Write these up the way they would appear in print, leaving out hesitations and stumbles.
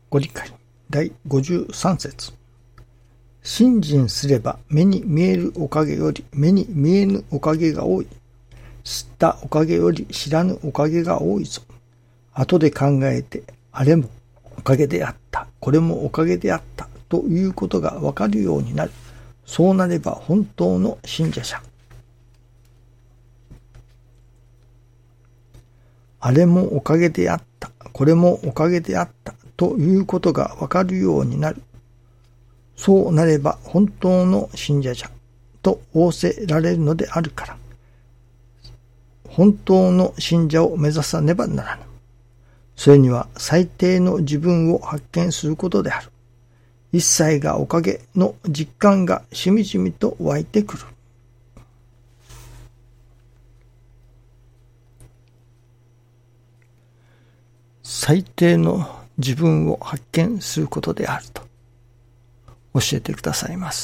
ご理解第53節。信心すれば目に見えるおかげより目に見えぬおかげが多い。知ったおかげより知らぬおかげが多いぞ。後で考えて、あれもおかげであった、これもおかげであったということがわかるようになる。そうなれば本当の信者者。あれもおかげであった、これもおかげであったということがわかるようになる。そうなれば本当の信者者と仰せられるのであるから、本当の信者を目指さねばならぬ。それには最低の自分を発見することである。一切がおかげの実感がしみじみと湧いてくる。最低の自分を発見することであると教えてくださいます。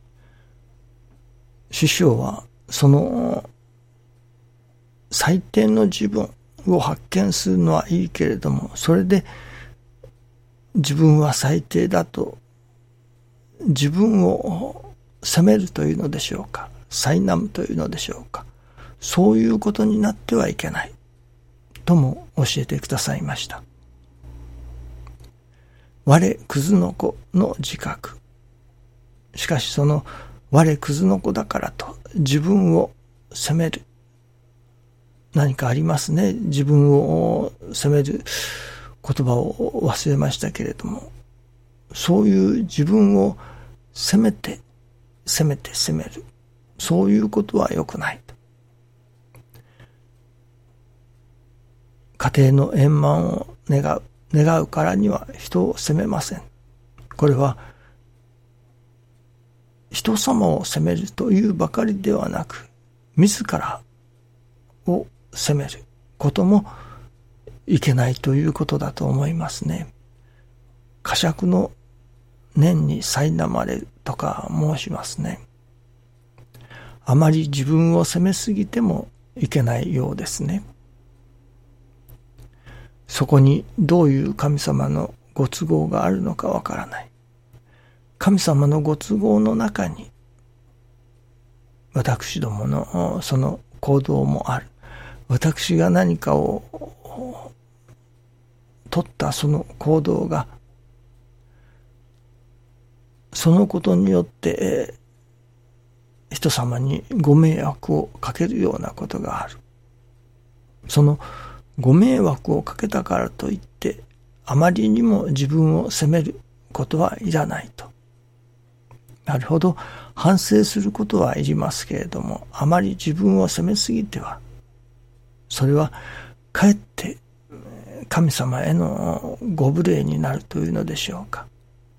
師匠はその最低の自分を発見するのはいいけれども、それで自分は最低だと自分を責めるというのでしょうか、苛むというのでしょうか、そういうことになってはいけないとも教えてくださいました。我クズの子の自覚。しかしその我クズの子だからと自分を責める、何かありますね。自分を責める言葉を忘れましたけれども、そういう自分を責めて責める、そういうことは良くないと。家庭の円満を願うからには人を責めません。これは人様を責めるというばかりではなく、自らを責めることもいけないということだと思いますね。呵責の念に苛まれるとか申しますね。あまり自分を責めすぎてもいけないようですね。そこにどういう神様のご都合があるのかわからない。神様のご都合の中に私どものその行動もある。私が何かを取ったその行動が、そのことによって人様にご迷惑をかけるようなことがある。そのご迷惑をかけたからといってあまりにも自分を責めることはいらないと。なるほど、反省することはいりますけれども、あまり自分を責めすぎては、それはかえって神様へのご無礼になるというのでしょうか。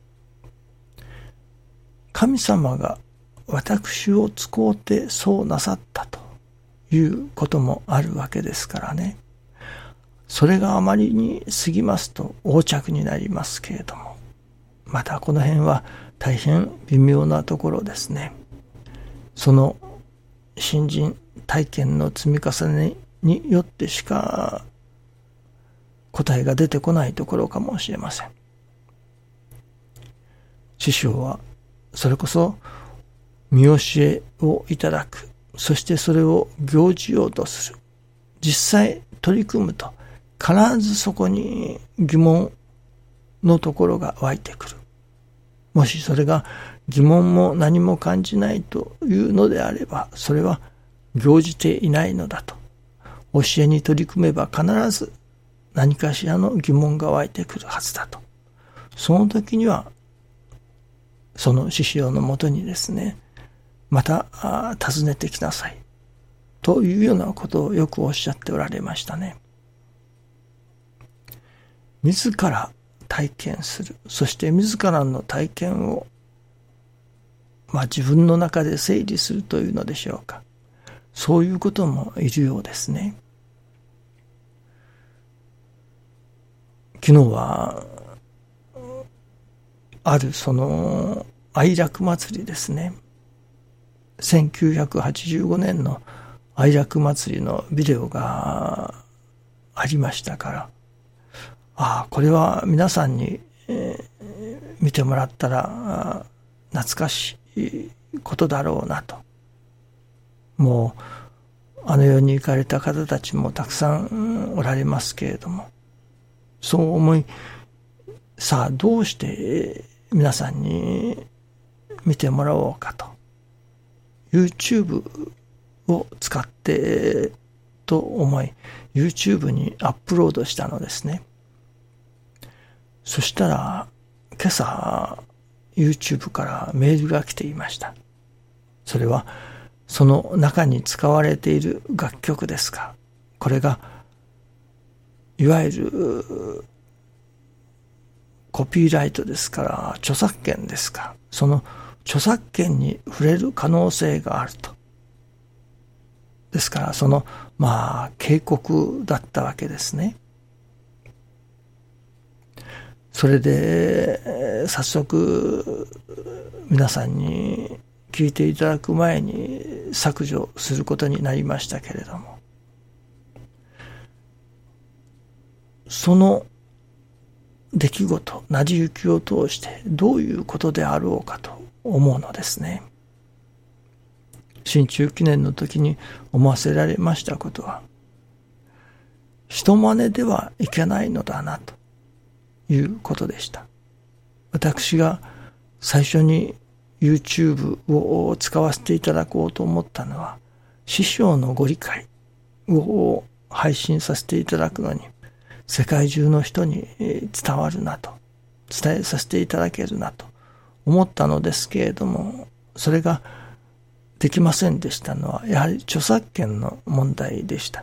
神様が私を使うてそうなさったということもあるわけですからね。それがあまりに過ぎますと横着になりますけれども、またこの辺は大変微妙なところですね。その信心体験の積み重ねによってしか答えが出てこないところかもしれません。師匠はそれこそ見教えをいただく、そしてそれを行じようとする、実際取り組むと必ずそこに疑問のところが湧いてくる。もしそれが疑問も何も感じないというのであれば、それは行じていないのだと。教えに取り組めば必ず何かしらの疑問が湧いてくるはずだと。その時にはその師匠のもとにですね、また訪ねてきなさいというようなことをよくおっしゃっておられましたね。自ら体験する、そして自らの体験を自分の中で整理するというのでしょうか。そういうこともいるようですね。昨日はあるその愛楽祭りですね。1985年の愛楽祭りのビデオがありましたから、これは皆さんに見てもらったら懐かしいことだろうなと。もうあの世に行かれた方たちもたくさんおられますけれども、そう思い、さあどうして皆さんに見てもらおうかと YouTube を使ってと思い YouTube にアップロードしたのですね。そしたら今朝 YouTube からメールが来ていました。それはその中に使われている楽曲ですが、これがいわゆるコピーライトですから著作権ですか、その著作権に触れる可能性があると。ですからその警告だったわけですね。それで早速皆さんに聞いていただく前に削除することになりましたけれども、その出来事、成り行きを通してどういうことであろうかと思うのですね。新中記念の時に思わせられましたことは、人真似ではいけないのだなということでした。私が最初に YouTube を使わせていただこうと思ったのは、師匠のご理解を配信させていただくのに世界中の人に伝わるなと、伝えさせていただけるなと思ったのですけれども、それができませんでしたのはやはり著作権の問題でした。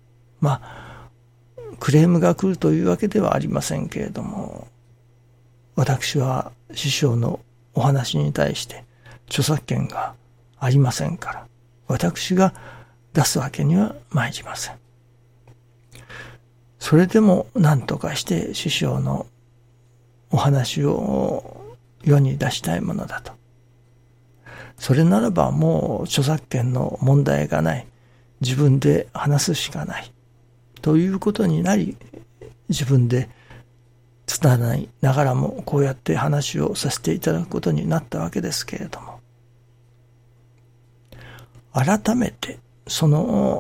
クレームが来るというわけではありませんけれども、私は師匠のお話に対して著作権がありませんから、私が出すわけには参りません。それでも何とかして師匠のお話を世に出したいものだと。それならばもう著作権の問題がない。自分で話すしかない。ということになり、自分で拙いながらもこうやって話をさせていただくことになったわけですけれども、改めてその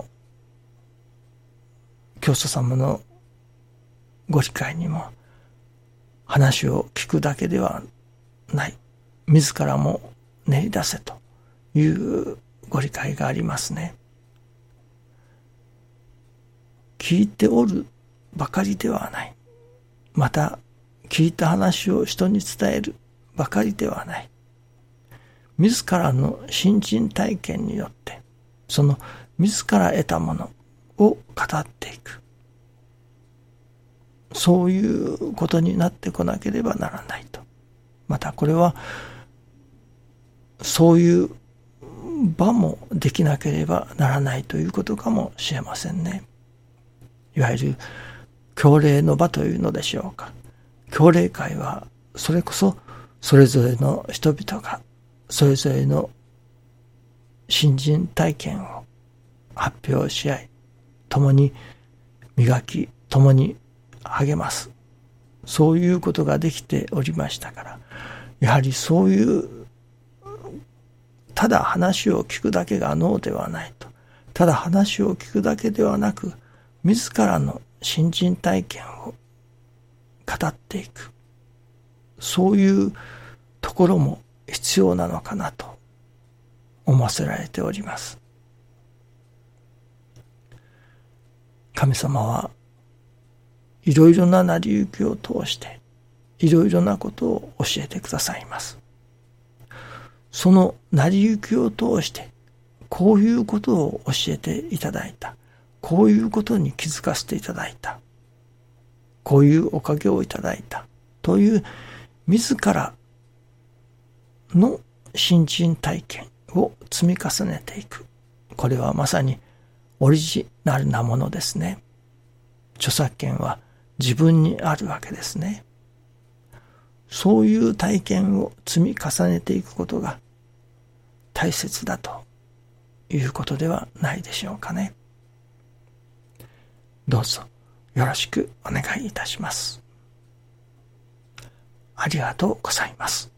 教祖様のご理解にも話を聞くだけではない、自らも練り出せというご理解がありますね。聞いておるばかりではない、また聞いた話を人に伝えるばかりではない、自らの信心体験によってその自ら得たものを語っていく、そういうことになってこなければならないと。またこれはそういう場もできなければならないということかもしれませんね。いわゆる教例の場というのでしょうか。教例会はそれこそそれぞれの人々がそれぞれの信心体験を発表し合い、共に磨き、共に励ます、そういうことができておりましたから、やはりそういうただ話を聞くだけが能ではないと。ただ話を聞くだけではなく、自らの信心体験を語っていく、そういうところも必要なのかなと思わせられております。神様はいろいろな成り行きを通していろいろなことを教えてくださいます。その成り行きを通してこういうことを教えていただいた、こういうことに気づかせていただいた、こういうおかげをいただいたという自らの信心体験を積み重ねていく、これはまさにオリジナルなものですね。著作権は自分にあるわけですね。そういう体験を積み重ねていくことが大切だということではないでしょうかね。どうぞよろしくお願いいたします。 ありがとうございます。